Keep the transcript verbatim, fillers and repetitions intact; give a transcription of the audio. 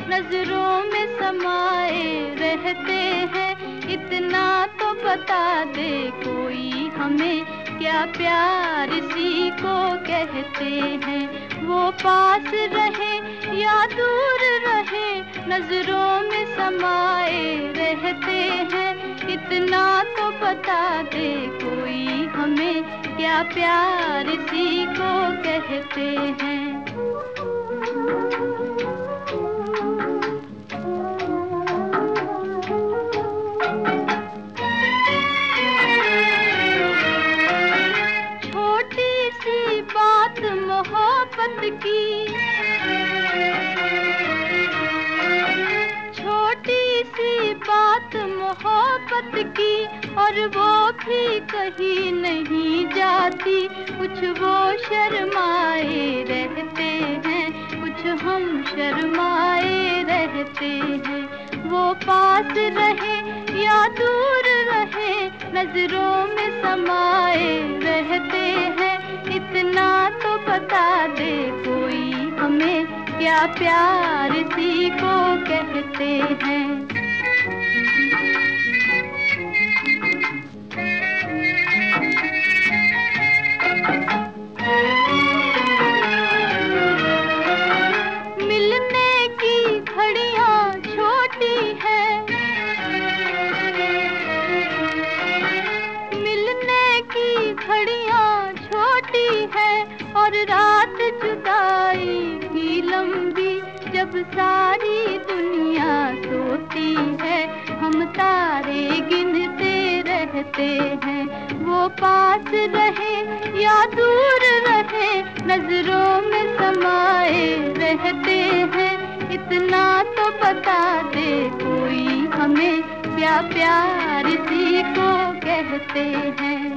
नजरों में समाए रहते हैं। इतना तो बता दे कोई हमें, क्या प्यार इसी को कहते हैं। वो पास रहे या दूर रहे, नजरों में समाए रहते हैं। इतना तो बता दे कोई हमें, क्या प्यार इसी को कहते हैं। छोटी सी बात मोहब्बत की, छोटी सी बात मोहब्बत की, और वो भी कहीं नहीं जाती। कुछ वो शर्माए रहते हैं, कुछ हम शर्माए रहते हैं। वो पास रहे या दूर रहे, नजरों में समाए रहते हैं। इतना तो बता दे कोई हमें, क्या प्यार इसी को कहते हैं। मिलने की घड़ियां छोटी है, मिलने की घड़ियां छोटी है, और रात जुदाई भी लंबी। जब सारी दुनिया सोती है, हम तारे गिनते रहते हैं। वो पास रहे या दूर रहे, नजरों में समाए रहते हैं। इतना तो बता दे कोई हमें, क्या प्यार इसी को कहते हैं।